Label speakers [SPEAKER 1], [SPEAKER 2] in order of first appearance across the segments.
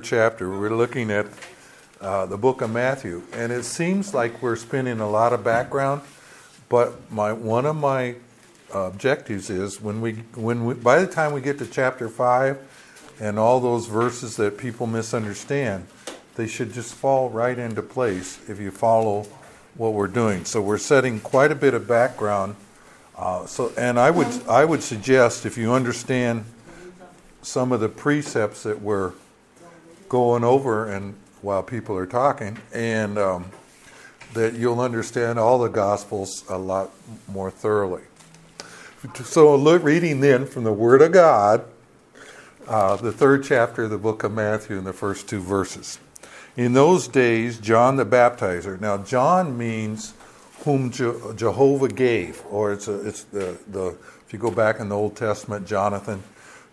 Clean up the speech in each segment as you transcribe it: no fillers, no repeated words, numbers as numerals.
[SPEAKER 1] third chapter. We're looking at the book of Matthew, and it seems like we're spending a lot of background. But one of my objectives is when we by the time we get to chapter 5 and all those verses that people misunderstand, they should just fall right into place if you follow what we're doing. So we're setting quite a bit of background. And I would suggest, if you understand some of the precepts that we're going over and while people are talking, and that you'll understand all the Gospels a lot more thoroughly. So reading then from the Word of God, the third chapter of the book of Matthew and the first 2 verses. In those days, John the Baptizer. Now, John means whom Jehovah gave, or it's the if you go back in the Old Testament, Jonathan.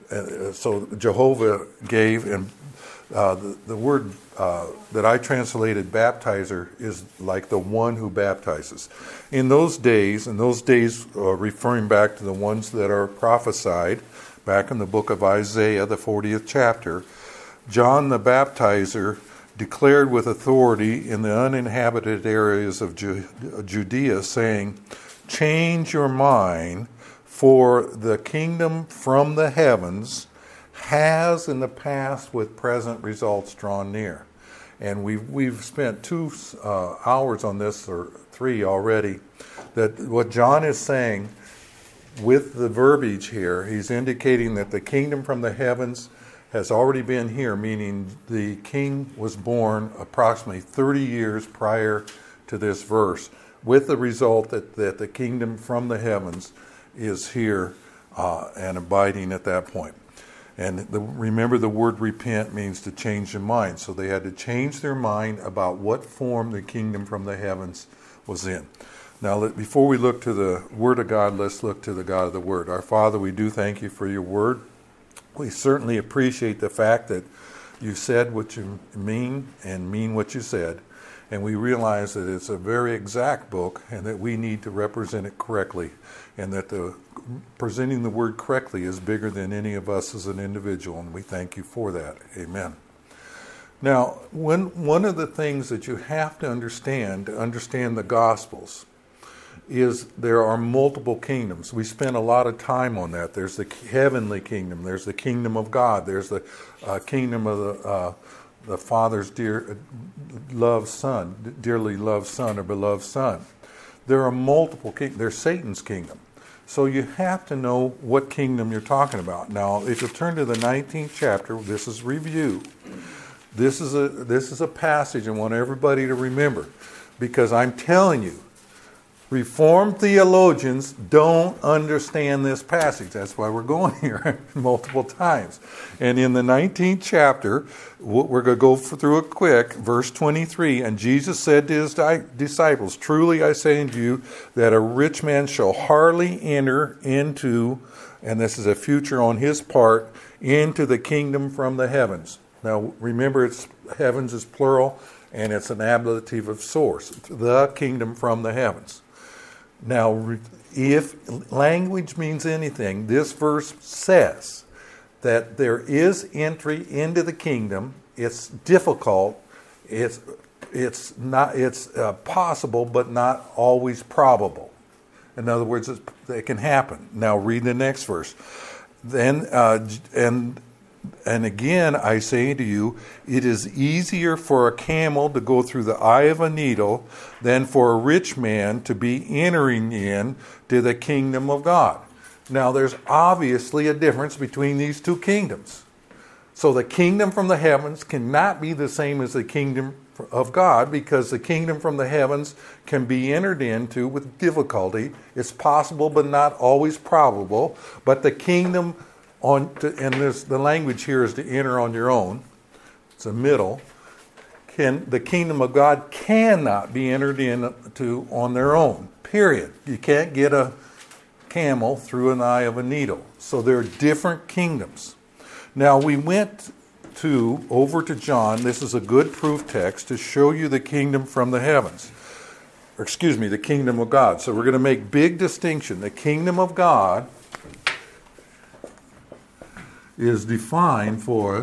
[SPEAKER 1] So Jehovah gave, and the word that I translated baptizer is like the one who baptizes. In those days, referring back to the ones that are prophesied back in the book of Isaiah, the 40th chapter, John the Baptizer declared with authority in the uninhabited areas of Judea, saying, "Change your mind, for the kingdom from the heavens has in the past with present results drawn near." And we've spent 2 hours on this, or 3 already, that what John is saying with the verbiage here, he's indicating that the kingdom from the heavens has already been here, meaning the king was born approximately 30 years prior to this verse, with the result that the kingdom from the heavens is here and abiding at that point. And remember, the word repent means to change your mind. So they had to change their mind about what form the kingdom from the heavens was in. Now, before we look to the Word of God, let's look to the God of the Word. Our Father, we do thank you for your Word. We certainly appreciate the fact that you said what you mean and mean what you said. And we realize that it's a very exact book and that we need to represent it correctly, and that presenting the word correctly is bigger than any of us as an individual, and we thank you for that. Amen. Now, one of the things that you have to understand the Gospels is there are multiple kingdoms. We spend a lot of time on that. There's the heavenly kingdom. There's the kingdom of God. There's the kingdom of the Father's dearly loved Son, or beloved Son. There are multiple kingdoms. There's Satan's kingdom. So you have to know what kingdom you're talking about. Now, if you turn to the 19th chapter, this is review. This is a passage I want everybody to remember, because I'm telling you, Reformed theologians don't understand this passage. That's why we're going here multiple times. And in the 19th chapter, we're going to go through it quick, verse 23. And Jesus said to his disciples, "Truly I say unto you, that a rich man shall hardly enter into," and this is a future on his part, "into the kingdom from the heavens." Now remember, heavens is plural, and it's an ablative of source. The kingdom from the heavens. Now, if language means anything, this verse says that there is entry into the kingdom. It's difficult. It's possible, but not always probable. In other words, it can happen. Now, read the next verse. Then, and again, I say to you, it is easier for a camel to go through the eye of a needle than for a rich man to be entering in to the kingdom of God. Now, there's obviously a difference between these 2 kingdoms. So the kingdom from the heavens cannot be the same as the kingdom of God, because the kingdom from the heavens can be entered into with difficulty. It's possible, but not always probable. But the kingdom the language here is to enter on your own. It's a middle. The kingdom of God cannot be entered into on their own, period. You can't get a camel through an eye of a needle. So there are different kingdoms. Now we went over to John. This is a good proof text to show you the kingdom from the heavens. The kingdom of God. So we're going to make big distinction. The kingdom of God is defined for us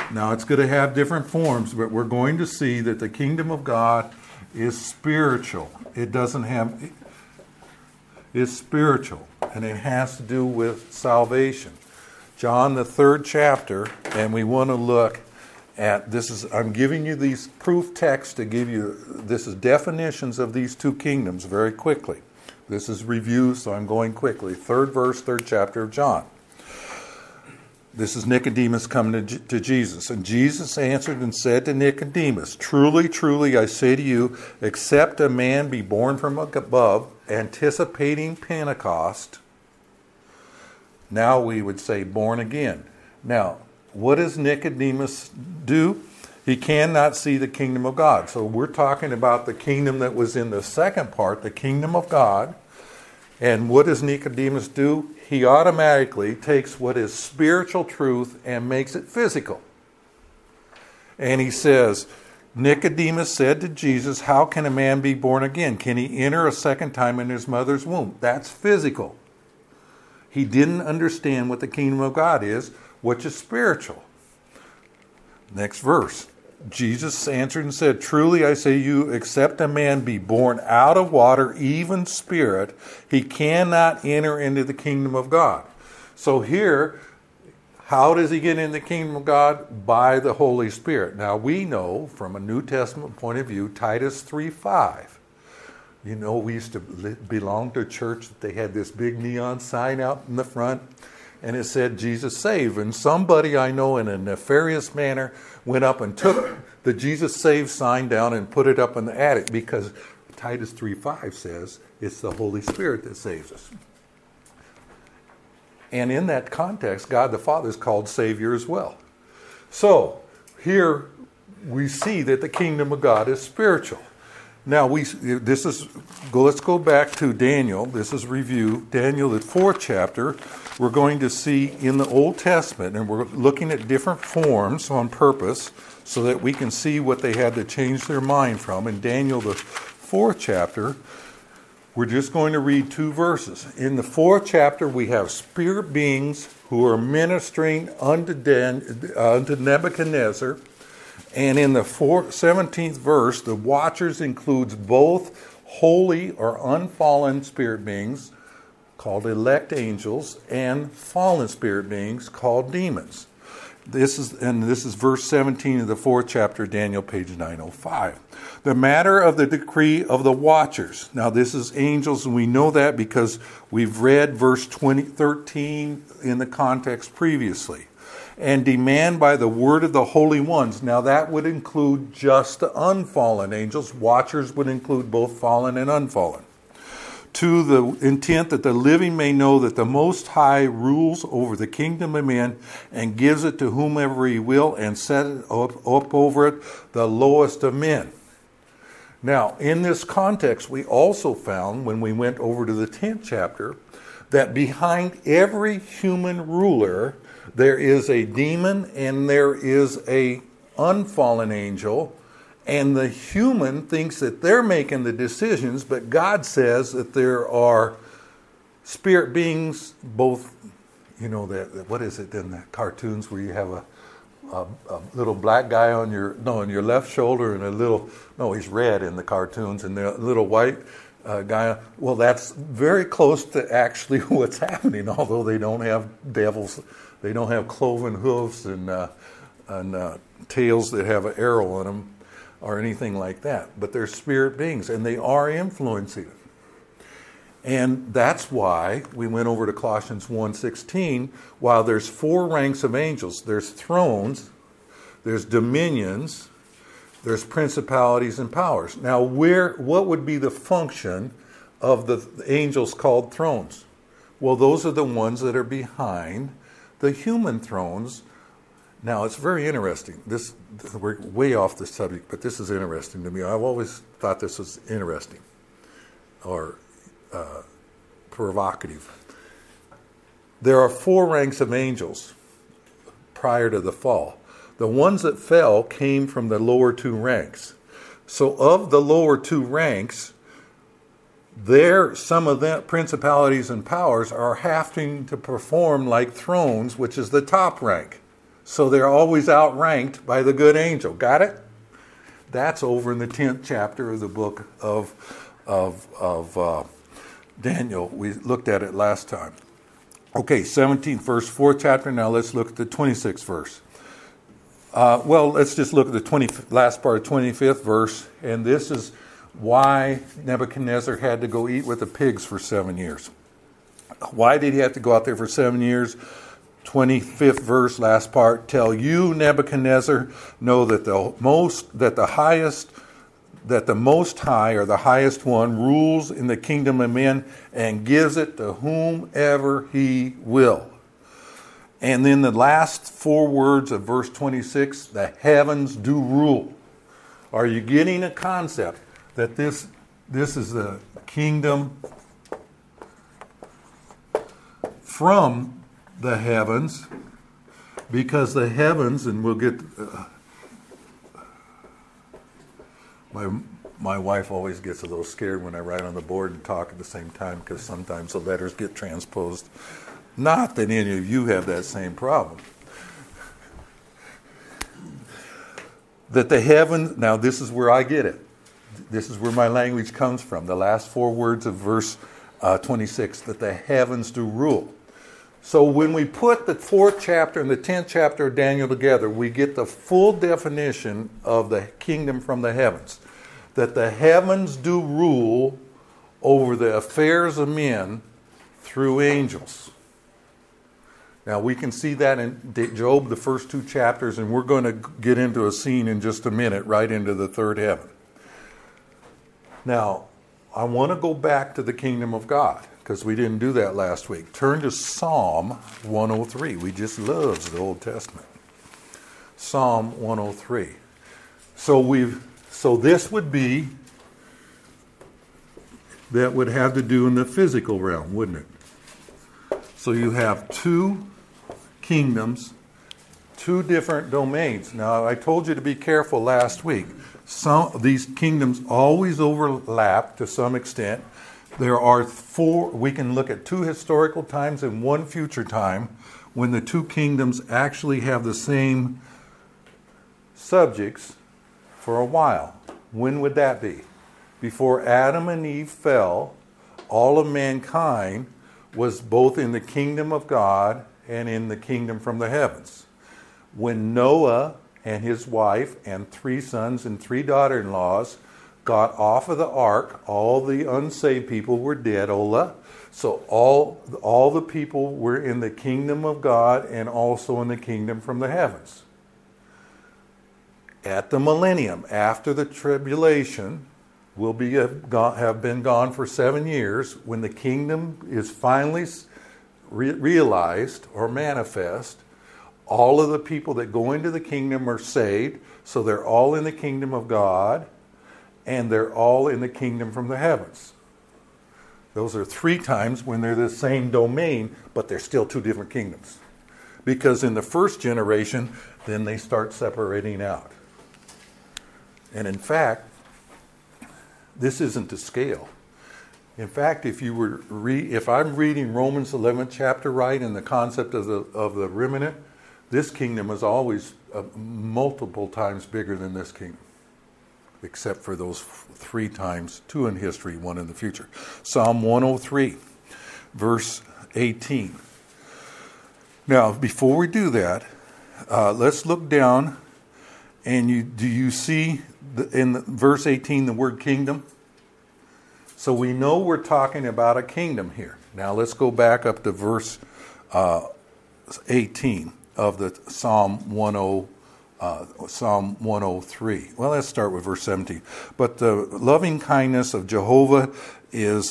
[SPEAKER 1] Now it's going to have different forms, but we're going to see that the kingdom of God is spiritual. It doesn't have, it's spiritual, and it has to do with salvation. John, the 3rd chapter, and we want to look at, I'm giving you these proof texts to give you, this is definitions of these two kingdoms very quickly. This is review, so I'm going quickly. 3rd verse, 3rd chapter of John. This is Nicodemus coming to Jesus. And Jesus answered and said to Nicodemus, "Truly, truly, I say to you, except a man be born from above," anticipating Pentecost. Now we would say born again. Now, what does Nicodemus do? He cannot see the kingdom of God. So we're talking about the kingdom that was in the second part, the kingdom of God. And what does Nicodemus do? He automatically takes what is spiritual truth and makes it physical. And he says, Nicodemus said to Jesus, "How can a man be born again? Can he enter a second time in his mother's womb?" That's physical. He didn't understand what the kingdom of God is, which is spiritual. Next verse. Jesus answered and said, "Truly I say to you, except a man be born out of water, even spirit, he cannot enter into the kingdom of God." So here, how does he get into the kingdom of God? By the Holy Spirit. Now we know from a New Testament point of view, Titus 3:5. You know, we used to belong to a church that they had this big neon sign out in the front, and it said, "Jesus save." And somebody I know in a nefarious manner went up and took the Jesus save sign down and put it up in the attic, because Titus 3:5 says it's the Holy Spirit that saves us. And in that context, God the Father is called Savior as well. So here we see that the kingdom of God is spiritual. Now let's go back to Daniel. This is review. Daniel, the 4th chapter. We're going to see in the Old Testament, and we're looking at different forms on purpose so that we can see what they had to change their mind from. In Daniel, the 4th chapter, we're just going to read 2 verses. In the 4th chapter, we have spirit beings who are ministering unto Nebuchadnezzar. And in the 17th verse, the watchers includes both holy or unfallen spirit beings, called elect angels, and fallen spirit beings called demons. This is verse 17 of the 4th chapter of Daniel, page 905. The matter of the decree of the watchers. Now this is angels, and we know that because we've read verse 13 in the context previously. And demand by the word of the holy ones. Now that would include just the unfallen angels. Watchers would include both fallen and unfallen. To the intent that the living may know that the Most High rules over the kingdom of men and gives it to whomever he will, and set it up over it the lowest of men. Now, in this context, we also found, when we went over to the 10th chapter, that behind every human ruler, there is a demon and there is a unfallen angel, and the human thinks that they're making the decisions, but God says that there are spirit beings, both, you know, what is it in the cartoons where you have a little black guy on your left shoulder and he's red in the cartoons, and the little white guy. Well, that's very close to actually what's happening, although they don't have devils. They don't have cloven hoofs and tails that have an arrow in them or anything like that. But they're spirit beings, and they are influencing it. And that's why we went over to Colossians 1:16. While there's 4 ranks of angels, there's thrones, there's dominions, there's principalities and powers. Now, what would be the function of the angels called thrones? Well, those are the ones that are behind the human thrones. Now, it's very interesting. We're way off the subject, but this is interesting to me. I've always thought this was interesting or provocative. There are 4 ranks of angels prior to the fall. The ones that fell came from the lower 2 ranks. So of the lower 2 ranks, some of the principalities and powers are having to perform like thrones, which is the top rank. So they're always outranked by the good angel. Got it? That's over in the 10th chapter of the book of Daniel. We looked at it last time. Okay, 17th verse, 4th chapter. Now let's look at the 26th verse. Let's just look at the last part of 25th verse. And this is why Nebuchadnezzar had to go eat with the pigs for 7 years. Why did he have to go out there for 7 years? 25th verse, last part. Tell you, Nebuchadnezzar, know that the Most High, or the highest one, rules in the kingdom of men and gives it to whomever he will. And then the last 4 words of verse 26, the heavens do rule. Are you getting a concept that this is the kingdom from the heavens? Because the heavens, and we'll get... My wife always gets a little scared when I write on the board and talk at the same time, because sometimes the letters get transposed. Not that any of you have that same problem. That the heavens, now this is where I get it. This is where my language comes from. The last 4 words of verse 26, that the heavens do rule. So when we put the 4th chapter and the 10th chapter of Daniel together, we get the full definition of the kingdom from the heavens. That the heavens do rule over the affairs of men through angels. Now we can see that in Job, the first 2 chapters, and we're going to get into a scene in just a minute, right into the 3rd heaven. Now, I want to go back to the kingdom of God, because we didn't do that last week. Turn to Psalm 103. We just love the Old Testament. Psalm 103. So this would be, that would have to do in the physical realm, wouldn't it? So you have 2 kingdoms, 2 different domains. Now, I told you to be careful last week. These kingdoms always overlap to some extent. There are 4, we can look at 2 historical times and 1 future time when the 2 kingdoms actually have the same subjects for a while. When would that be? Before Adam and Eve fell, all of mankind was both in the kingdom of God and in the kingdom from the heavens. When Noah and his wife and 3 sons and 3 daughter-in-laws got off of the ark, all the unsaved people were dead, Ola. So all the people were in the kingdom of God and also in the kingdom from the heavens. At the millennium, after the tribulation, will have been gone for 7 years, when the kingdom is finally realized or manifest. All of the people that go into the kingdom are saved, so they're all in the kingdom of God, and they're all in the kingdom from the heavens. Those are 3 times when they're the same domain, but they're still 2 different kingdoms. Because in the first generation, then they start separating out. And in fact, this isn't to scale. In fact, if I'm reading Romans 11th chapter right, in the concept of the remnant, this kingdom is always multiple times bigger than this kingdom, except for those 3 times, 2 in history, 1 in the future. Psalm 103, verse 18. Now, before we do that, let's look down, and do you see in verse 18 the word kingdom? So we know we're talking about a kingdom here. Now let's go back up to verse 18 of the Psalm 103. Well, let's start with verse 17. But the loving kindness of Jehovah is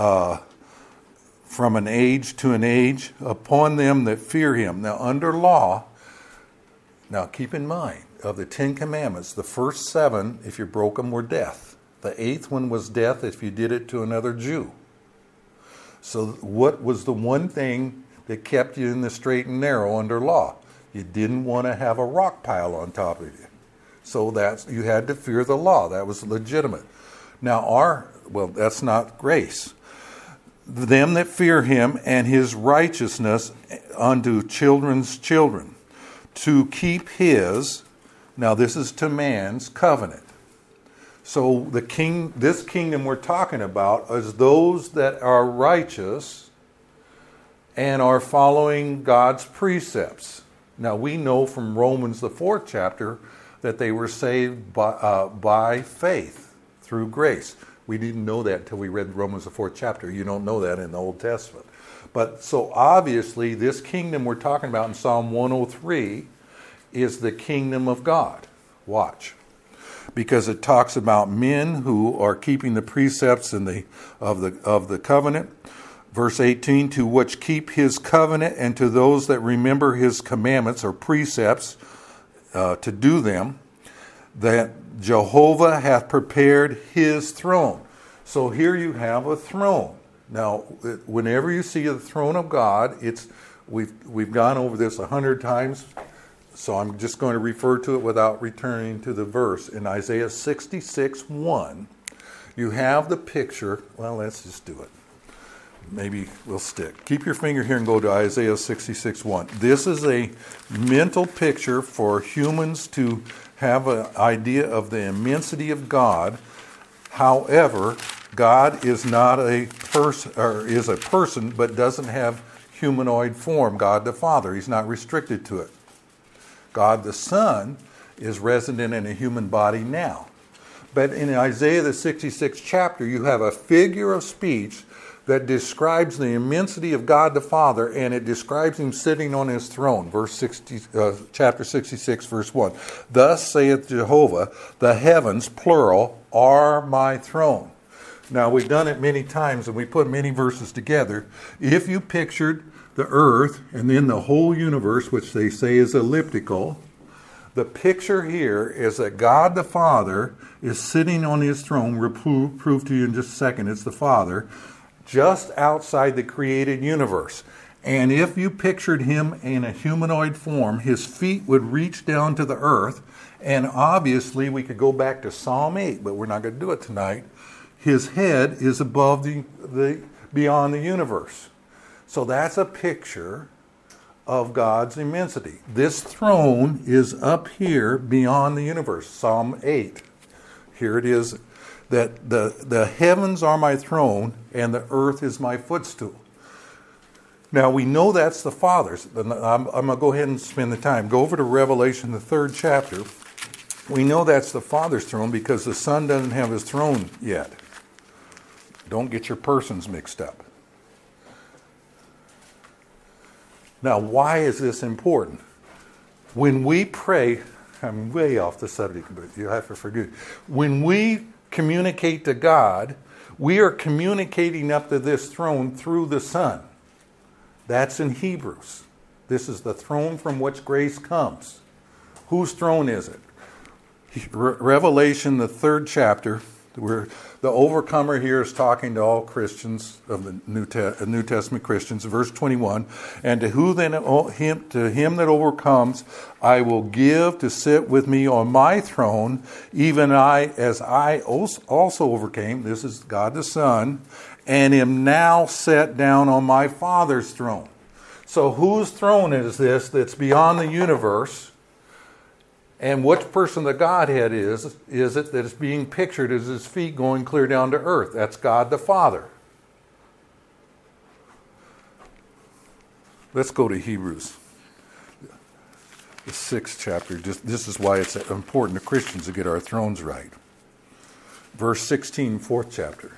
[SPEAKER 1] from an age to an age upon them that fear him. Now, under law, now keep in mind, of the 10 commandments, the first 7, if you broke them, were death. The 8th one was death if you did it to another Jew. So what was the one thing that kept you in the straight and narrow under law? You didn't want to have a rock pile on top of you. So you had to fear the law. That was legitimate. Now that's not grace. Them that fear him, and his righteousness unto children's children, to keep his, now this is to man's covenant. So this kingdom we're talking about is those that are righteous and are following God's precepts. Now we know from Romans the 4th chapter that they were saved by faith through grace. We didn't know that until we read Romans the 4th chapter. You don't know that in the Old Testament. But so obviously this kingdom we're talking about in Psalm 103 is the kingdom of God. Watch. Because it talks about men who are keeping the precepts of the covenant. Verse 18, to which keep his covenant, and to those that remember his commandments or precepts to do them, that Jehovah hath prepared his throne. So here you have a throne. Now, whenever you see the throne of God, we've gone over this 100 times, so I'm just going to refer to it without returning to the verse. In Isaiah 66:1, you have the picture. Well, let's just do it. Maybe we'll stick. Keep your finger here and go to Isaiah 66:1. This is a mental picture for humans to have an idea of the immensity of God. However, God is not a person, or is a person, but doesn't have humanoid form. God the Father, he's not restricted to it. God the Son is resident in a human body now. But in Isaiah the 66th chapter, you have a figure of speech that describes the immensity of God the Father, and it describes him sitting on his throne. Chapter 66, verse 1. Thus saith Jehovah, the heavens, plural, are my throne. Now, we've done it many times, and we put many verses together. If you pictured the earth and then the whole universe, which they say is elliptical, the picture here is that God the Father is sitting on his throne. We'll prove to you in just a second. It's the Father, just outside the created universe. And if you pictured him in a humanoid form, his feet would reach down to the earth. And obviously, we could go back to Psalm 8, but we're not going to do it tonight. His head is above the beyond the universe. So that's a picture of God's immensity. This throne is up here beyond the universe. Psalm 8. Here it is, that the heavens are my throne and the earth is my footstool. Now we know that's the Father's. I'm going to go ahead and spend the time. Go over to Revelation, the 3rd chapter. We know that's the Father's throne because the Son doesn't have his throne yet. Don't get your persons mixed up. Now, why is this important? When we pray, I'm way off the subject, but you have to forgive. When we communicate to God, we are communicating up to this throne through the Son. That's in Hebrews. This is the throne from which grace comes. Whose throne is it? Revelation, the 3rd chapter, where the overcomer here is talking to all Christians of the New Testament Christians, verse 21. And to him that overcomes, I will give to sit with me on my throne, even as I also overcame. This is God the Son, and am now set down on my Father's throne. So whose throne is this that's beyond the universe? And which person the Godhead is it that is being pictured as his feet going clear down to earth? That's God the Father. Let's go to Hebrews, the 6th chapter. This is why it's important to Christians to get our thrones right. Verse 16, 4th chapter.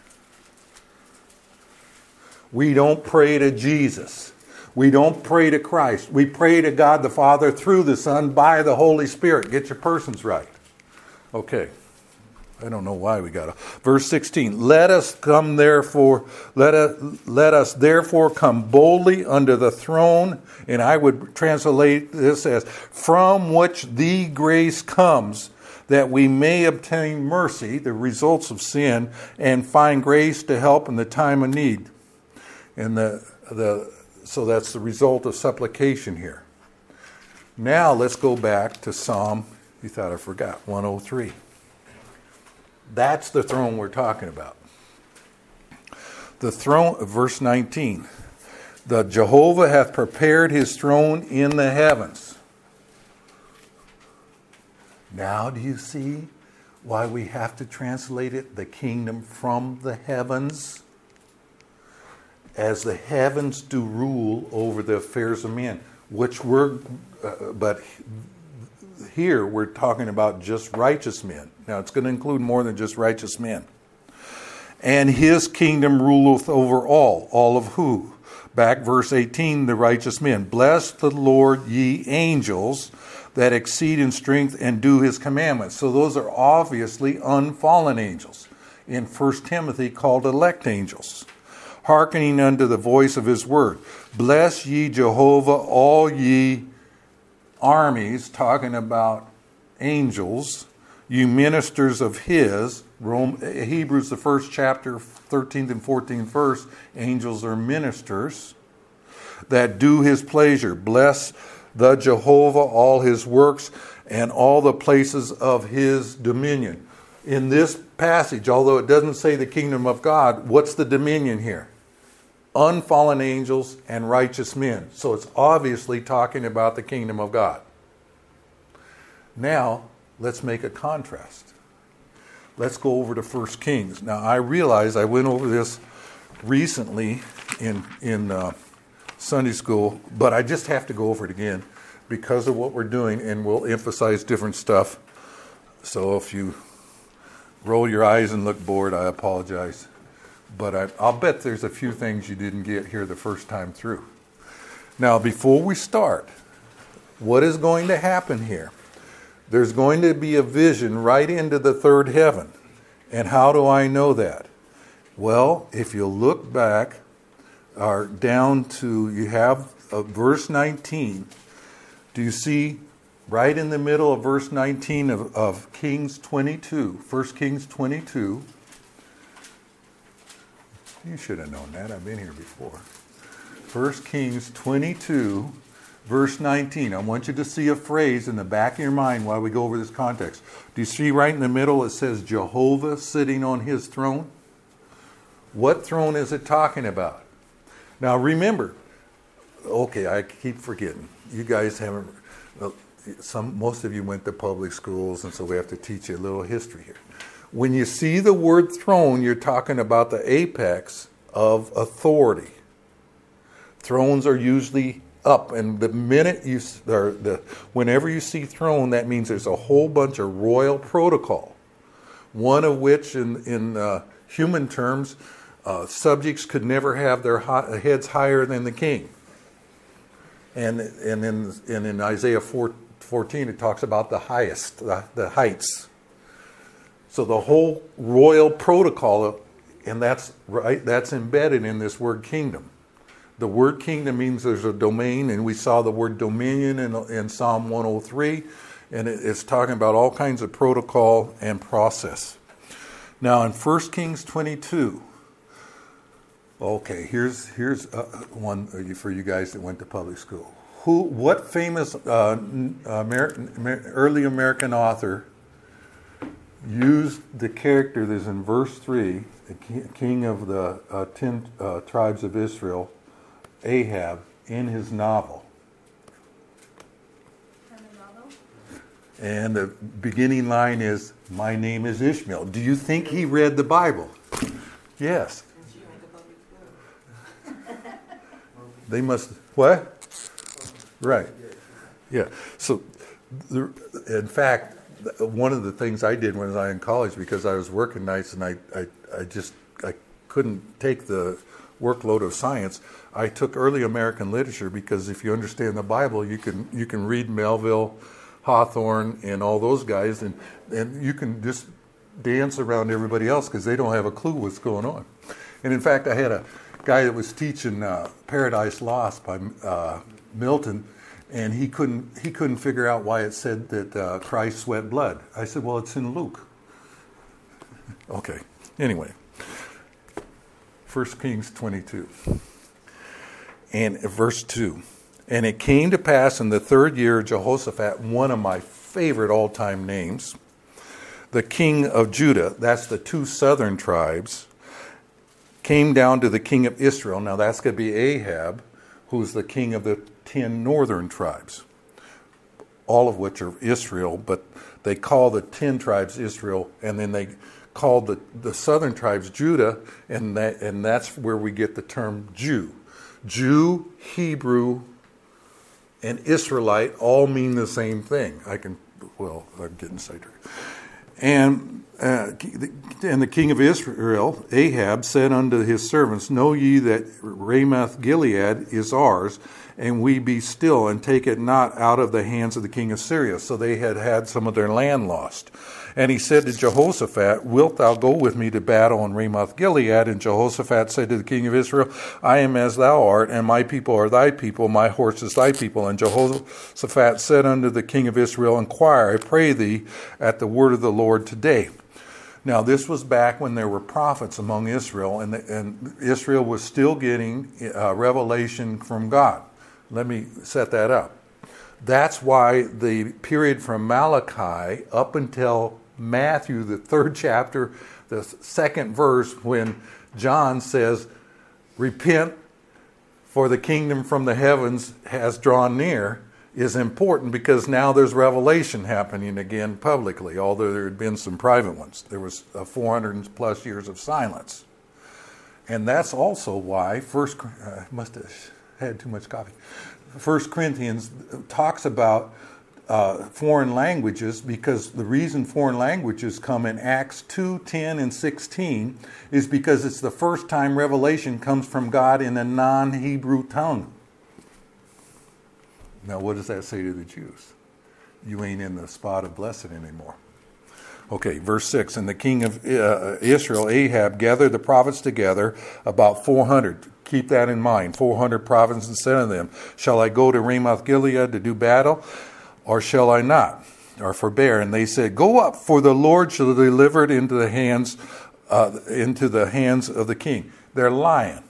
[SPEAKER 1] We don't pray to Jesus. We don't pray to Christ. We pray to God the Father through the Son by the Holy Spirit. Get your persons right. Okay. I don't know why we got to. Verse 16. Let us therefore come boldly under the throne. And I would translate this as, from which the grace comes, that we may obtain mercy, the results of sin, and find grace to help in the time of need. And so that's the result of supplication here. Now let's go back to Psalm, you thought I forgot, 103. That's the throne we're talking about. The throne, verse 19. The Jehovah hath prepared his throne in the heavens. Now do you see why we have to translate it, the kingdom from the heavens? As the heavens do rule over the affairs of men, but here we're talking about just righteous men. Now it's going to include more than just righteous men. And his kingdom ruleth over all of who? Back verse 18, the righteous men. Bless the Lord, ye angels, that exceed in strength and do his commandments. So those are obviously unfallen angels. In 1 Timothy called elect angels. Hearkening unto the voice of his word. Bless ye Jehovah, all ye armies, talking about angels, you ministers of his. Hebrews, the first chapter, 13th and 14th verse, angels are ministers that do his pleasure. Bless the Jehovah, all his works, and all the places of his dominion. In this passage, although it doesn't say the kingdom of God, what's the dominion here? Unfallen angels and righteous men. So it's obviously talking about the kingdom of God. Now, let's make a contrast. Let's go over to 1 Kings. Now, I realize I went over this recently in Sunday school, but I just have to go over it again because of what we're doing, and we'll emphasize different stuff. So if you roll your eyes and look bored, I apologize. But I'll bet there's a few things you didn't get here the first time through. Now, before we start, what is going to happen here? There's going to be a vision right into the third heaven. And how do I know that? Well, if you look back or down to, you have verse 19. Do you see right in the middle of verse 19 of Kings 22, 1 Kings 22? You should have known that. I've been here before. 1 Kings 22, verse 19. I want you to see a phrase in the back of your mind while we go over this context. Do you see right in the middle it says Jehovah sitting on his throne? What throne is it talking about? Now remember, okay, I keep forgetting. You guys haven't, most of you went to public schools, and so we have to teach you a little history here. When you see the word throne, you're talking about the apex of authority. Thrones are usually up, and the minute whenever you see throne, that means there's a whole bunch of royal protocol. One of which, in human terms, subjects could never have their heads higher than the king. And in Isaiah 14, it talks about the highest, the heights. So the whole royal protocol, and that's embedded in this word kingdom. The word kingdom means there's a domain, and we saw the word dominion in Psalm 103, and it's talking about all kinds of protocol and process. Now in 1 Kings 22, okay, here's one for you guys that went to public school. What famous early American author used the character that's in verse 3, the king of the 10 tribes of Israel, Ahab, in his novel? And the beginning line is, "My name is Ishmael." Do you think he read the Bible? Yes. They must, what? Right. Yeah. So, in fact, one of the things I did when I was in college, because I was working nights and I couldn't take the workload of science, I took early American literature, because if you understand the Bible, you can read Melville, Hawthorne, and all those guys, and you can just dance around everybody else because they don't have a clue what's going on. And in fact, I had a guy that was teaching Paradise Lost by Milton, and he couldn't figure out why it said that Christ sweat blood. I said, well, it's in Luke. Okay. Anyway, 1 Kings 22, and verse 2. And it came to pass in the third year of Jehoshaphat, one of my favorite all-time names, the king of Judah, that's the two southern tribes, came down to the king of Israel. Now that's going to be Ahab, who's the king of the 10 northern tribes, all of which are Israel, but They call the 10 tribes Israel, and then they called the southern tribes Judah, and that's where we get the term Jew. Jew, Hebrew, and Israelite all mean the same thing. I'm getting sidetracked. And the king of Israel, Ahab, said unto his servants, Know ye that Ramoth Gilead is ours, and we be still, and take it not out of the hands of the king of Syria. So they had some of their land lost. And he said to Jehoshaphat, Wilt thou go with me to battle in Ramoth Gilead? And Jehoshaphat said to the king of Israel, I am as thou art, and my people are thy people, my horse is thy people. And Jehoshaphat said unto the king of Israel, Inquire, I pray thee, at the word of the Lord today. Now, this was back when there were prophets among Israel, and Israel was still getting revelation from God. Let me set that up. That's why the period from Malachi up until Matthew, the 3rd chapter, the 2nd verse, when John says, Repent, for the kingdom from the heavens has drawn near, is important, because now there's revelation happening again publicly, although there had been some private ones. There was 400 plus years of silence. And that's also why I must have had too much coffee. 1 Corinthians talks about foreign languages, because the reason foreign languages come in Acts 2, 10, and 16 is because it's the first time revelation comes from God in a non-Hebrew tongue. Now, what does that say to the Jews? You ain't in the spot of blessed anymore. Okay, verse 6, And the king of Israel, Ahab, gathered the prophets together, about 400. Keep that in mind, 400 prophets, and said unto them, Shall I go to Ramoth Gilead to do battle, or shall I not, or forbear? And they said, Go up, for the Lord shall deliver it into the hands of the king. They're lying.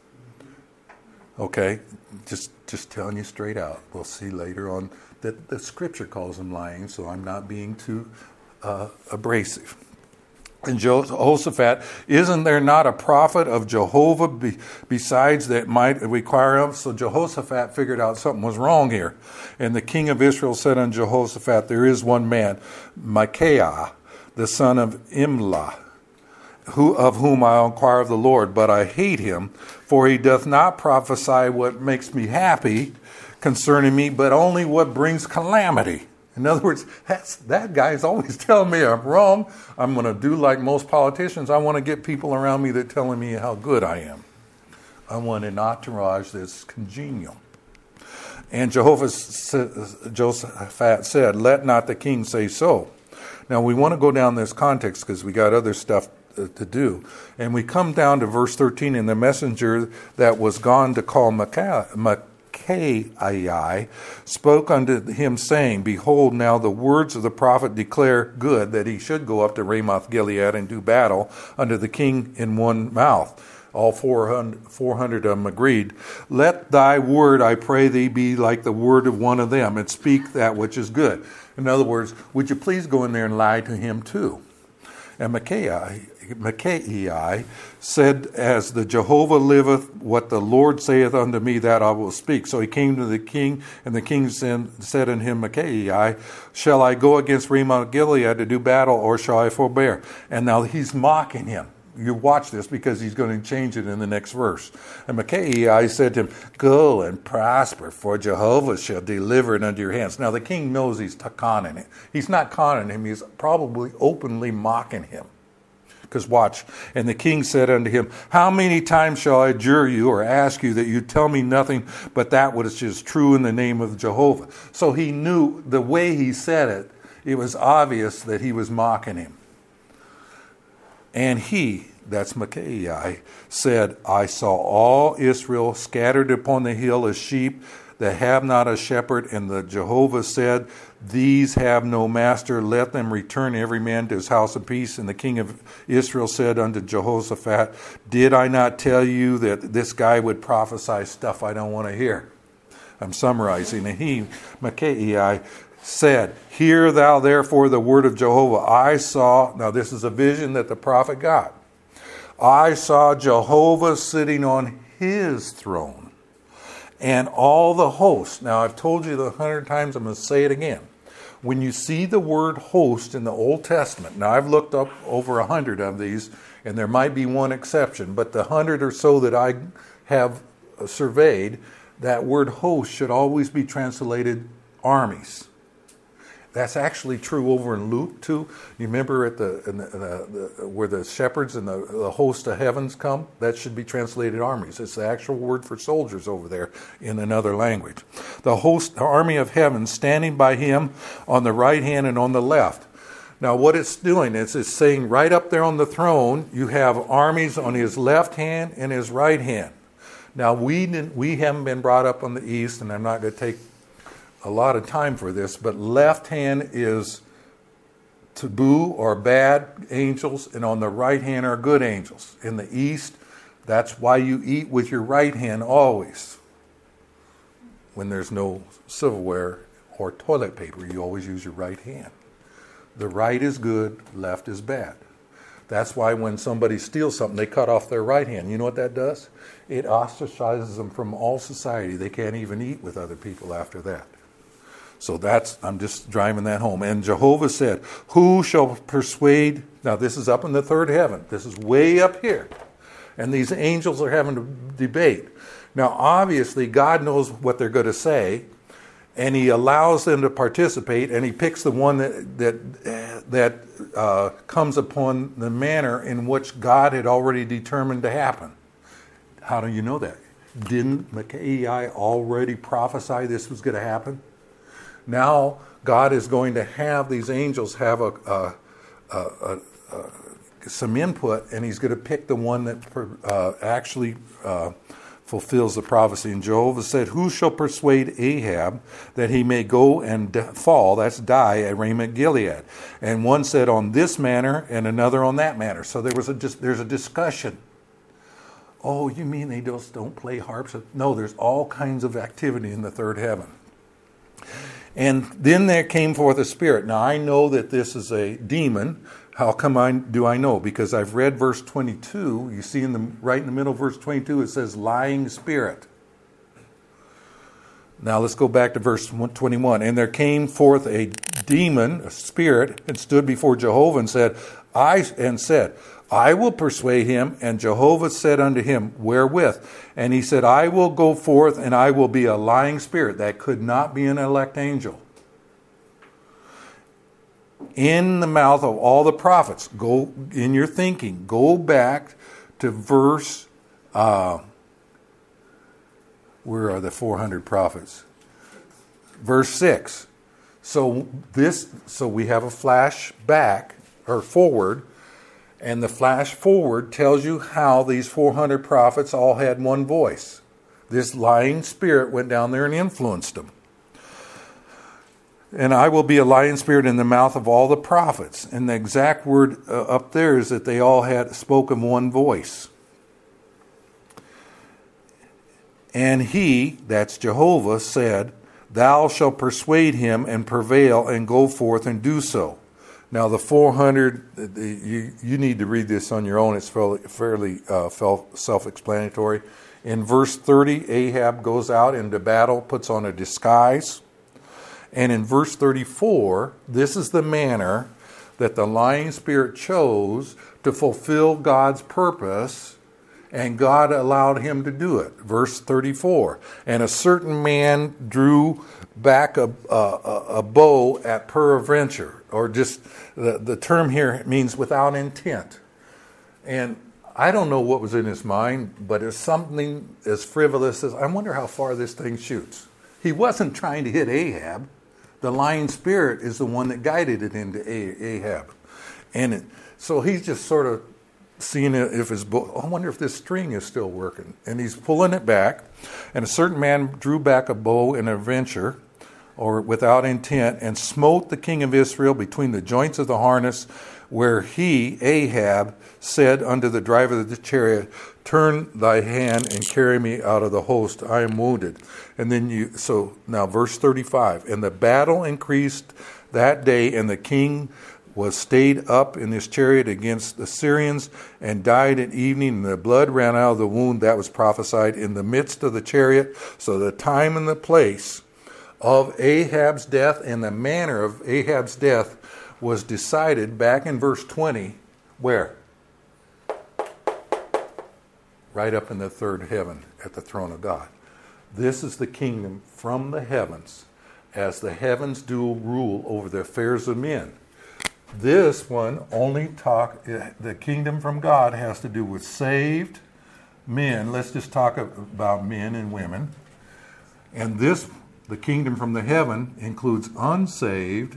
[SPEAKER 1] Okay, just telling you straight out. We'll see later on that the scripture calls them lying, so I'm not being too abrasive. And Jehoshaphat, isn't there not a prophet of Jehovah besides that might require him? So Jehoshaphat figured out something was wrong here. And the king of Israel said unto Jehoshaphat, There is one man, Micaiah, the son of Imlah, of whom I inquire of the Lord, but I hate him, for he doth not prophesy what makes me happy concerning me, but only what brings calamity. In other words, that guy's always telling me I'm wrong. I'm going to do like most politicians. I want to get people around me that are telling me how good I am. I want an entourage that's congenial. And Jehoshaphat said, Let not the king say so. Now, we want to go down this context because we got other stuff to do. And we come down to verse 13, And the messenger that was gone to call Micaiah spoke unto him, saying, Behold, now the words of the prophet declare good, that he should go up to Ramoth Gilead and do battle unto the king in one mouth. All 400 of them agreed. Let thy word, I pray thee, be like the word of one of them, and speak that which is good. In other words, would you please go in there and lie to him too? And Micaiah said, As the Jehovah liveth, what the Lord saith unto me, that I will speak. So he came to the king, and the king said unto him, Micaiah, shall I go against Ramoth Gilead to do battle, or shall I forbear? And now he's mocking him. You watch this, because he's going to change it in the next verse. And Micaiah said to him, Go and prosper, for Jehovah shall deliver it unto your hands. Now the king knows he's conning it. He's not conning him. He's probably openly mocking him. Because watch, and the king said unto him, How many times shall I adjure you, or ask you, that you tell me nothing but that which is true in the name of Jehovah? So he knew the way he said it, it was obvious that he was mocking him. And he, that's Micaiah, said, I saw all Israel scattered upon the hill as sheep that have not a shepherd. And the Jehovah said, These have no master, let them return every man to his house in peace. And the king of Israel said unto Jehoshaphat, Did I not tell you that this guy would prophesy stuff I don't want to hear? I'm summarizing. And he, Micaiah, said, Hear thou therefore the word of Jehovah. I saw, now this is a vision that the prophet got. I saw Jehovah sitting on his throne, and all the hosts. Now I've told you 100 times, I'm going to say it again. when you see the word host in the Old Testament, now I've looked up over 100 of these, and there might be one exception, but the 100 or so that I have surveyed, that word host should always be translated armies. That's actually true over in Luke too. You remember at where the shepherds and the host of heavens come? That should be translated armies. It's the actual word for soldiers over there in another language. The army of heaven standing by him on the right hand and on the left. Now what it's doing is it's saying right up there on the throne, you have armies on his left hand and his right hand. Now we haven't been brought up on the east, and I'm not going to take a lot of time for this, but left hand is taboo or bad angels, and on the right hand are good angels. In the east, that's why you eat with your right hand always. When there's no silverware or toilet paper, you always use your right hand. The right is good, left is bad. That's why when somebody steals something, they cut off their right hand. You know what that does? It ostracizes them from all society. They can't even eat with other people after that. So I'm just driving that home. And Jehovah said, who shall persuade? Now this is up in the third heaven. This is way up here. And these angels are having a debate. Now obviously God knows what they're going to say, and he allows them to participate, and he picks the one that comes upon the manner in which God had already determined to happen. How do you know that? Didn't Micaiah already prophesy this was going to happen? Now God is going to have these angels have some input, and he's going to pick the one that actually fulfills the prophecy. And Jehovah said, who shall persuade Ahab that he may go and fall, that's die, at Ramoth Gilead? And one said on this manner, and another on that manner. So there's a discussion. Oh, you mean they just don't play harps? No, there's all kinds of activity in the third heaven. And then there came forth a spirit. Now I know that this is a demon. How come do I know? Because I've read verse 22. You see right in the middle of verse 22, it says lying spirit. Now let's go back to verse 21. And there came forth a demon, a spirit, and stood before Jehovah and said, I will persuade him. And Jehovah said unto him, wherewith? And he said, I will go forth, and I will be a lying spirit. That could not be an elect angel. In the mouth of all the prophets. Go in your thinking. Go back to verse, where are the 400 prophets? Verse 6. So we have a flash back, or forward, and the flash forward tells you how these 400 prophets all had one voice. This lying spirit went down there and influenced them. And I will be a lying spirit in the mouth of all the prophets. And the exact word up there is that they all had spoken one voice. And he, that's Jehovah, said, thou shalt persuade him and prevail and go forth and do so. Now the 400, you need to read this on your own. It's fairly self-explanatory. In verse 30, Ahab goes out into battle, puts on a disguise. And in verse 34, this is the manner that the lying spirit chose to fulfill God's purpose, and God allowed him to do it. Verse 34, and a certain man drew back a bow at peradventure, or just the term here means without intent. And I don't know what was in his mind, but it's something as frivolous as, I wonder how far this thing shoots. He wasn't trying to hit Ahab. The lying spirit is the one that guided it into Ahab. And so he's just sort of seeing if his bow, I wonder if this string is still working. And he's pulling it back. And a certain man drew back a bow in a venture, or without intent, and smote the king of Israel between the joints of the harness, where he, Ahab, said unto the driver of the chariot, turn thy hand and carry me out of the host. I am wounded. And then so now verse 35. And the battle increased that day, and the king was stayed up in his chariot against the Syrians, and died at evening, and the blood ran out of the wound that was prophesied in the midst of the chariot. So the time and the place of Ahab's death and the manner of Ahab's death was decided back in verse 20. Where? Right up in the third heaven at the throne of God. This is the kingdom from the heavens, as the heavens do rule over the affairs of men. This one the kingdom from God has to do with saved men. Let's just talk about men and women. And the kingdom from the heaven, includes unsaved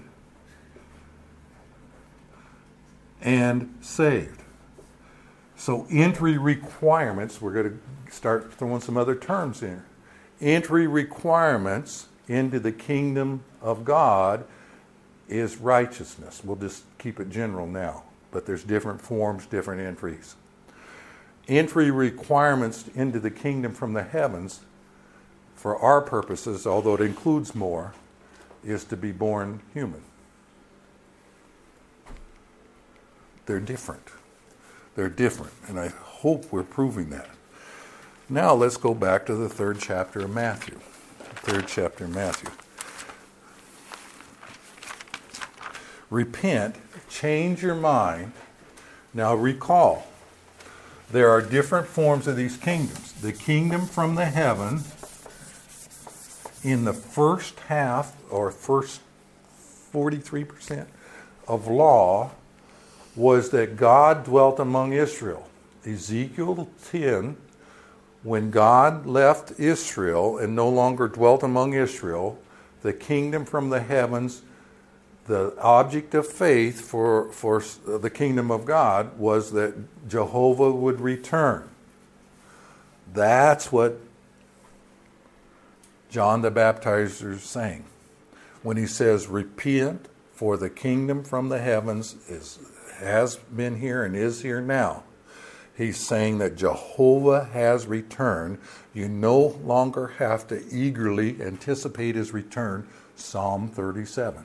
[SPEAKER 1] and saved. So entry requirements, we're going to start throwing some other terms in. Entry requirements into the kingdom of God is righteousness. We'll just keep it general now, but there's different forms, different entries. Entry requirements into the kingdom from the heavens, for our purposes, although it includes more, is to be born human. They're different. They're different, and I hope we're proving that. Now let's go back to the 3rd chapter of Matthew. Repent, change your mind. Now recall, there are different forms of these kingdoms. The kingdom from the heaven, in the first half, or first 43% of law, was that God dwelt among Israel. Ezekiel 10, when God left Israel and no longer dwelt among Israel, the kingdom from the heavens, the object of faith for the kingdom of God was that Jehovah would return. That's what John the Baptizer is saying when he says, repent, for the kingdom from the heavens has been here and is here now. He's saying that Jehovah has returned. You no longer have to eagerly anticipate his return. Psalm 37.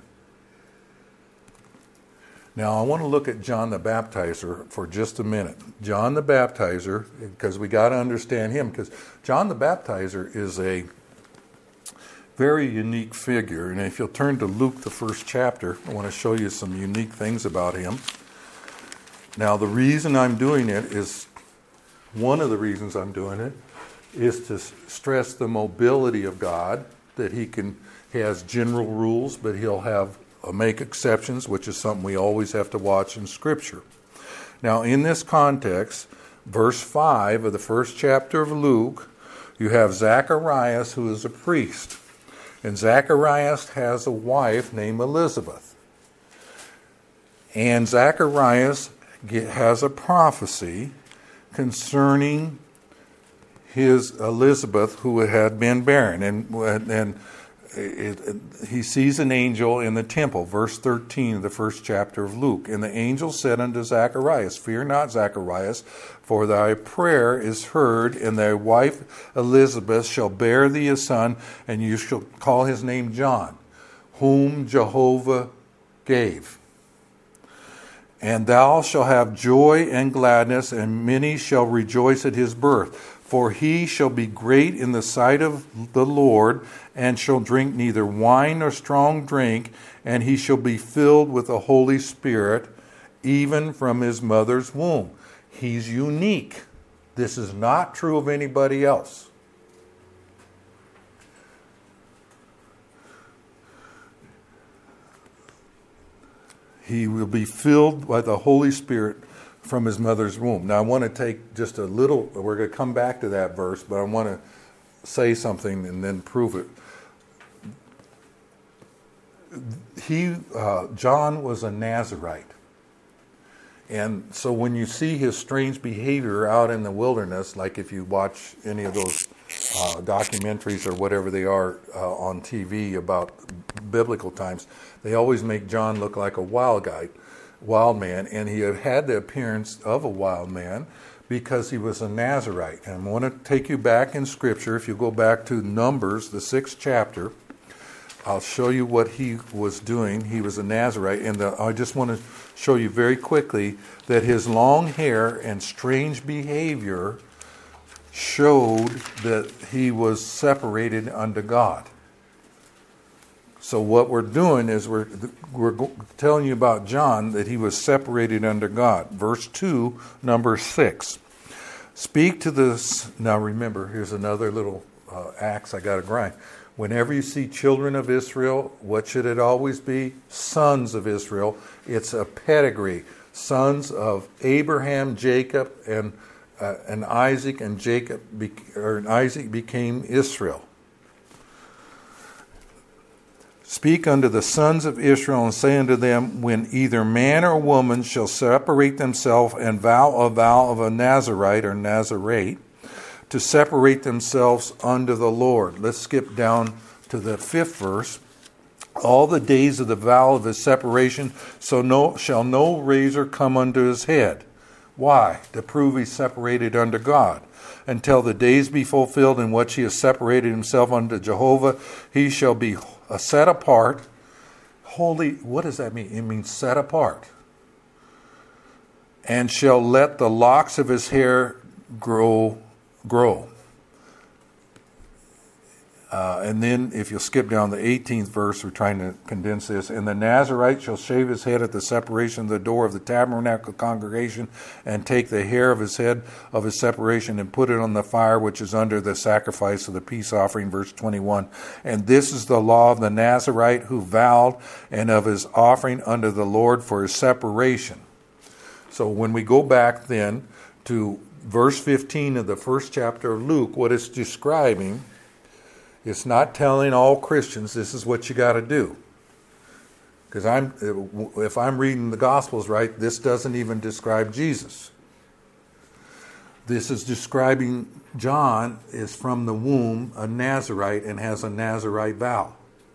[SPEAKER 1] Now I want to look at John the Baptizer for just a minute. John the Baptizer, because we got to understand him, because John the Baptizer is a very unique figure. And if you'll turn to Luke, the 1st chapter, I want to show you some unique things about him. Now, the reason I'm doing it is, one of the reasons I'm doing it, is to stress the mobility of God, that he has general rules, but he'll make exceptions, which is something we always have to watch in Scripture. Now, in this context, verse 5 of the 1st chapter of Luke, you have Zacharias, who is a priest. And Zacharias has a wife named Elizabeth. And Zacharias has a prophecy concerning his Elizabeth, who had been barren. And he sees an angel in the temple, verse 13 of the 1st chapter of Luke. And the angel said unto Zacharias, fear not, Zacharias, for thy prayer is heard, and thy wife Elizabeth shall bear thee a son, and you shall call his name John, whom Jehovah gave. And thou shalt have joy and gladness, and many shall rejoice at his birth. For he shall be great in the sight of the Lord, and shall drink neither wine nor strong drink, and he shall be filled with the Holy Spirit, even from his mother's womb. He's unique. This is not true of anybody else. He will be filled by the Holy Spirit from his mother's womb. Now I want to take just a little, we're going to come back to that verse, but I want to say something and then prove it. John was a Nazirite. And so when you see his strange behavior out in the wilderness, like if you watch any of those documentaries or whatever they are on TV about biblical times, they always make John look like a wild man, and he had the appearance of a wild man because he was a Nazirite. And I want to take you back in Scripture. If you go back to Numbers, the 6th chapter, I'll show you what he was doing. He was a Nazirite, and I just want to show you very quickly that his long hair and strange behavior showed that he was separated unto God. So what we're doing is we're telling you about John, that he was separated under God. Verse 2, number 6. Speak to this. Now remember, here's another little axe I got to grind. Whenever you see children of Israel, what should it always be? Sons of Israel. It's a pedigree. Sons of Abraham, Jacob, and Isaac, and Isaac became Israel. Speak unto the sons of Israel, and say unto them, when either man or woman shall separate themselves and vow a vow of a Nazarite or Nazarite, to separate themselves unto the Lord. Let's skip down to the 5th verse. All the days of the vow of his separation, shall no razor come unto his head. Why? To prove he's separated unto God. Until the days be fulfilled in which he has separated himself unto Jehovah, he shall be set apart. Holy, what does that mean? It means set apart. And shall let the locks of his hair grow. And then if you'll skip down the 18th verse, we're trying to condense this. And the Nazarite shall shave his head at the separation of the door of the tabernacle congregation, and take the hair of his head of his separation and put it on the fire which is under the sacrifice of the peace offering. Verse 21. And this is the law of the Nazarite who vowed, and of his offering unto the Lord for his separation. So when we go back then to verse 15 of the 1st chapter of Luke, what it's describing, it's not telling all Christians this is what you got to do. Because if I'm reading the Gospels right, this doesn't even describe Jesus. This is describing John is from the womb a Nazarite and has a Nazarite vow.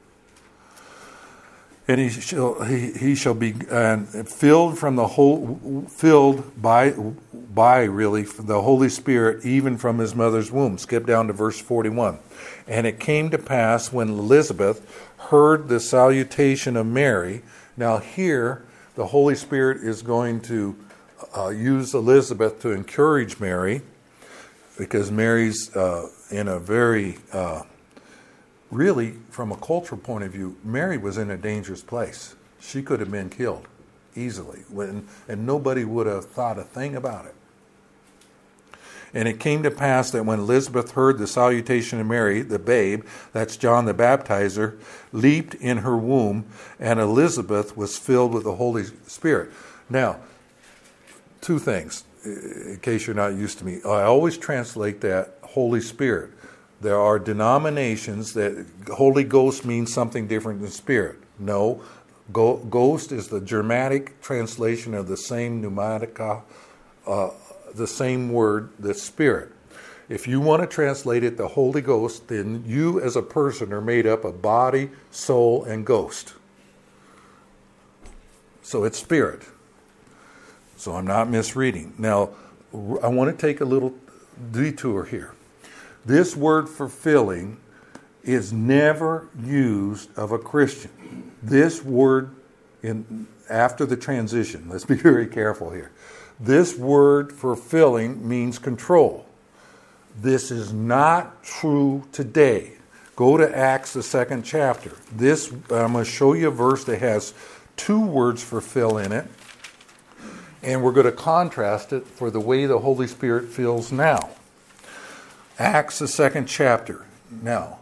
[SPEAKER 1] And he shall be filled from the filled by the Holy Spirit, even from his mother's womb. Skip down to verse 41. And it came to pass when Elizabeth heard the salutation of Mary. Now here, the Holy Spirit is going to use Elizabeth to encourage Mary, because Mary's in a very really, from a cultural point of view, Mary was in a dangerous place. She could have been killed easily, and nobody would have thought a thing about it. And it came to pass that when Elizabeth heard the salutation of Mary, the babe, that's John the Baptizer, leaped in her womb, and Elizabeth was filled with the Holy Spirit. Now, 2 things, in case you're not used to me. I always translate that Holy Spirit. There are denominations that Holy Ghost means something different than Spirit. No, Ghost is the Germanic translation of the same pneumatica, the same word, the Spirit. If you want to translate it the Holy Ghost, then you as a person are made up of body, soul, and ghost. So it's Spirit. So I'm not misreading. Now, I want to take a little detour here. This word fulfilling is never used of a Christian. This word, after the transition, let's be very careful here. This word fulfilling means control. This is not true today. Go to Acts, the 2nd chapter. I'm going to show you a verse that has 2 words fulfill in it. And we're going to contrast it for the way the Holy Spirit feels now. Acts, the 2nd chapter. Now,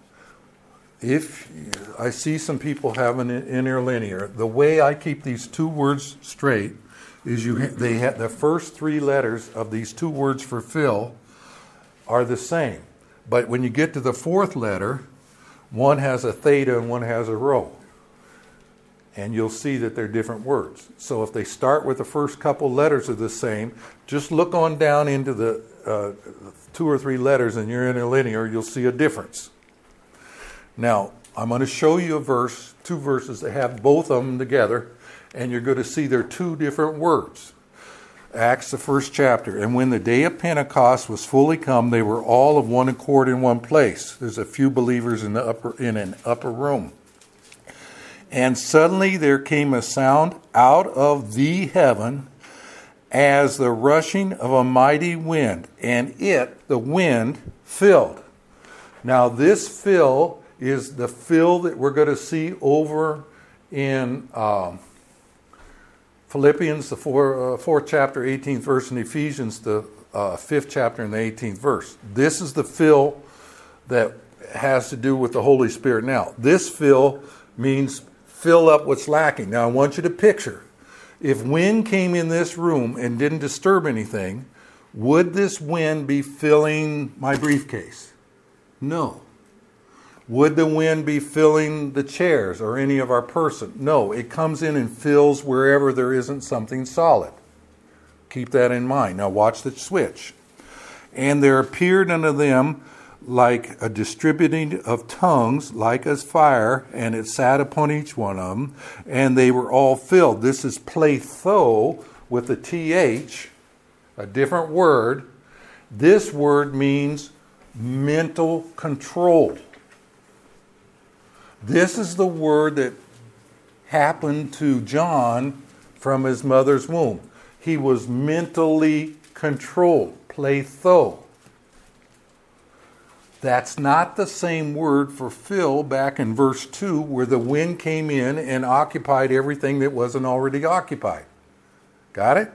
[SPEAKER 1] if I see some people having an interlinear, the way I keep these 2 words straight is they have the first 3 letters of these 2 words for fill are the same. But when you get to the 4th letter, one has a theta and one has a rho. And you'll see that they're different words. So if they start with the first couple letters are the same, just look on down into the 2 or 3 letters in your interlinear, you'll see a difference. Now, I'm going to show you a verse, 2 verses that have both of them together, and you're going to see they're 2 different words. Acts, the 1st chapter. And when the day of Pentecost was fully come, they were all of one accord in one place. There's a few believers in an upper room. And suddenly there came a sound out of the heaven as the rushing of a mighty wind, and the wind, filled. Now this fill is the fill that we're going to see over in Philippians, the fourth chapter, 18th verse, and Ephesians, the 5th chapter and the 18th verse. This is the fill that has to do with the Holy Spirit. Now, this fill means fill up what's lacking. Now, I want you to picture, if wind came in this room and didn't disturb anything, would this wind be filling my briefcase? No. Would the wind be filling the chairs or any of our person? No. It comes in and fills wherever there isn't something solid. Keep that in mind. Now watch the switch. And there appeared unto them like a distributing of tongues, like as fire, and it sat upon each one of them, and they were all filled. This is pletho with the th, a different word. This word means mental control. This is the word that happened to John from his mother's womb. He was mentally controlled. Pletho. That's not the same word for fill back in verse 2 where the wind came in and occupied everything that wasn't already occupied. Got it?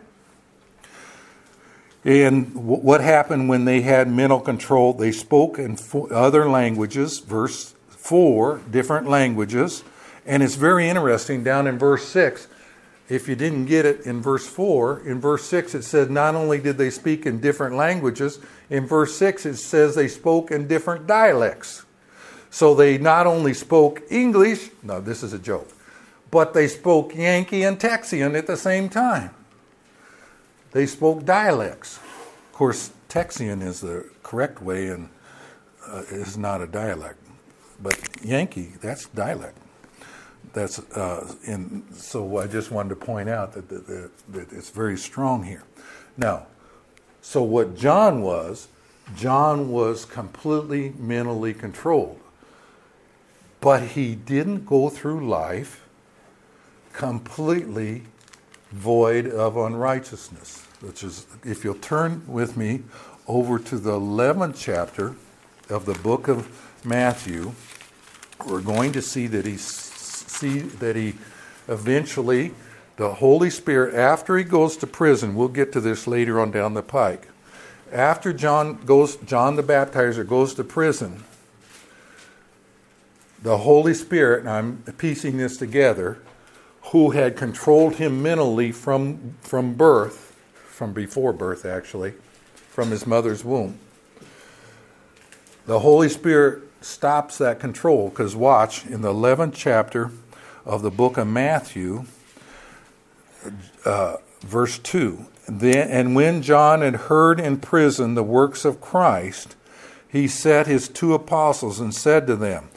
[SPEAKER 1] And what happened when they had mental control? They spoke in other languages, verse 4, different languages. And it's very interesting down in verse 6. If you didn't get it in verse 4, in verse 6 it said not only did they speak in different languages, in verse 6 it says they spoke in different dialects. So they not only spoke English, no, this is a joke, but they spoke Yankee and Texian at the same time. They spoke dialects. Of course, Texian is the correct way and is not a dialect. But Yankee, that's dialect. That's so I just wanted to point out that it's very strong here. Now, so what John was completely mentally controlled. But he didn't go through life completely void of unrighteousness. Which is, if you'll turn with me over to the 11th chapter of the book of Matthew, we're going to see that he eventually, the Holy Spirit, after he goes to prison, we'll get to this later on down the pike. After John the Baptizer goes to prison, the Holy Spirit, and I'm piecing this together, who had controlled him mentally from birth, from before birth actually, from his mother's womb. The Holy Spirit stops that control, because watch, in the 11th chapter of the book of Matthew, verse 2, and when John had heard in prison the works of Christ, he set his two apostles and said to them,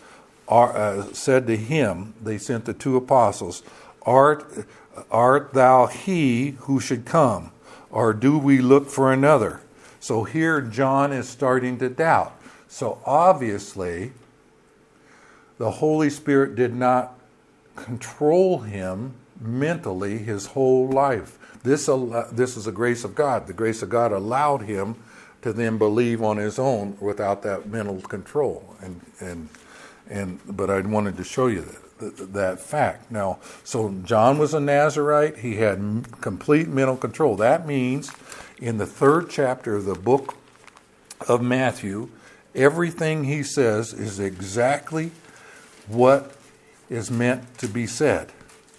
[SPEAKER 1] they sent the two apostles, art thou he who should come, or do we look for another? So here John is starting to doubt. So obviously, the Holy Spirit did not control him mentally his whole life. This is the grace of God. The grace of God allowed him to then believe on his own without that mental control. But I wanted to show you that fact. Now, so John was a Nazirite. He had complete mental control. That means in the 3rd chapter of the book of Matthew, everything he says is exactly what is meant to be said.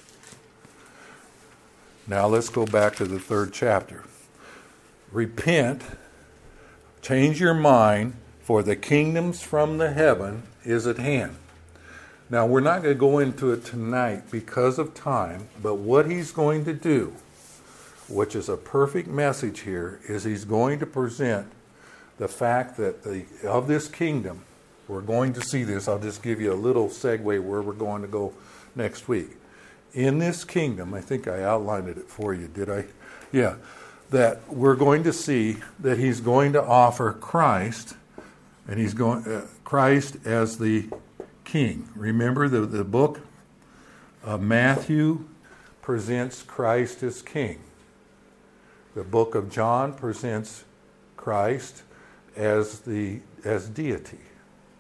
[SPEAKER 1] Now let's go back to the 3rd chapter. Repent, change your mind, for the kingdoms from the heaven is at hand. Now we're not going to go into it tonight because of time, but what he's going to do, which is a perfect message here, is he's going to present the fact that of this kingdom, we're going to see this. I'll just give you a little segue where we're going to go next week. In this kingdom, I think I outlined it for you, did I? Yeah. That we're going to see that he's going to offer Christ, and he's going Christ as the king. Remember the book of Matthew presents Christ as king. The book of John presents Christ as deity.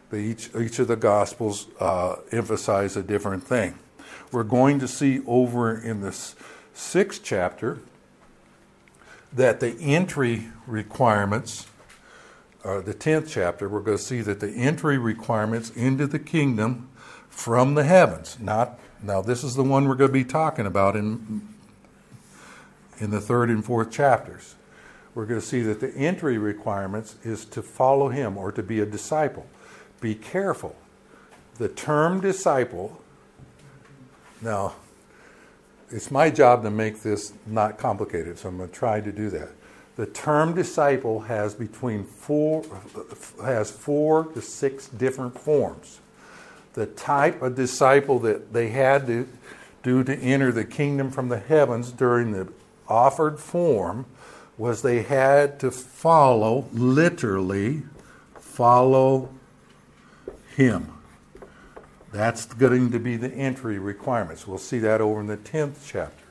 [SPEAKER 1] Each of the Gospels emphasize a different thing. We're going to see over in this 6th chapter that the entry requirements, or the 10th chapter, we're going to see that the entry requirements into the kingdom from the heavens. Now this is the one we're going to be talking about in the 3rd and 4th chapters. We're going to see that the entry requirements is to follow him or to be a disciple. Be careful. The term disciple, now, it's my job to make this not complicated, so I'm going to try to do that. The term disciple has four to 6 different forms. The type of disciple that they had to do to enter the kingdom from the heavens during the offered form was they had to literally follow him. That's going to be the entry requirements. We'll see that over in the 10th chapter.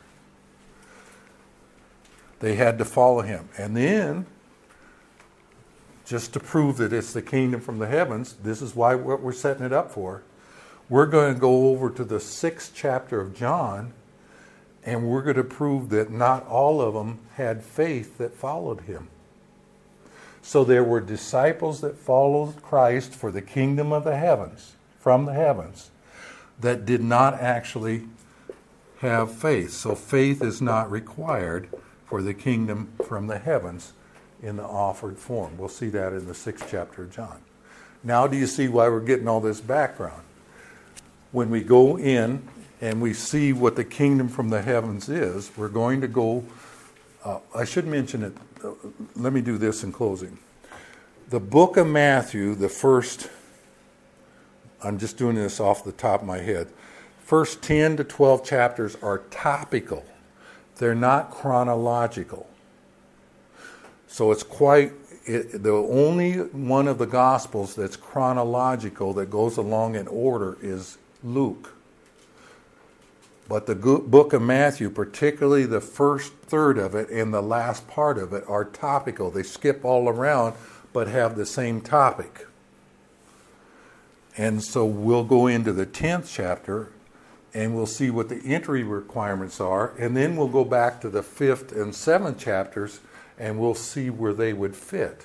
[SPEAKER 1] They had to follow him. And then, just to prove that it's the kingdom from the heavens, this is what we're setting it up for. We're going to go over to the 6th chapter of John, and we're going to prove that not all of them had faith that followed him. So there were disciples that followed Christ for the kingdom of the heavens, from the heavens, that did not actually have faith. So faith is not required for the kingdom from the heavens in the offered form. We'll see that in the 6th chapter of John. Now do you see why we're getting all this background? When we go in and we see what the kingdom from the heavens is, we're going to go, I should mention it, let me do this in closing. The book of Matthew, the first, I'm just doing this off the top of my head, first 10 to 12 chapters are topical. They're not chronological. So it's the only one of the Gospels that's chronological that goes along in order is Luke. But the book of Matthew, particularly the first third of it and the last part of it, are topical. They skip all around but have the same topic. And so we'll go into the 10th chapter and we'll see what the entry requirements are, and then we'll go back to the 5th and 7th chapters and we'll see where they would fit.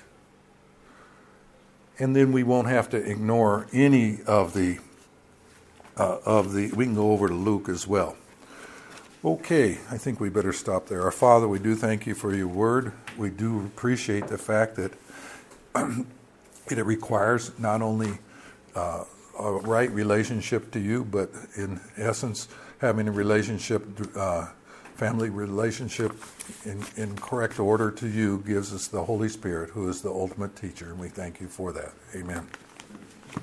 [SPEAKER 1] And then we won't have to ignore any of the we can go over to Luke as well. Okay, I think we better stop there. Our Father, we do thank you for your word. We do appreciate the fact that it requires not only a right relationship to you, but in essence, having a relationship, family relationship in correct order to you gives us the Holy Spirit, who is the ultimate teacher, and we thank you for that. Amen.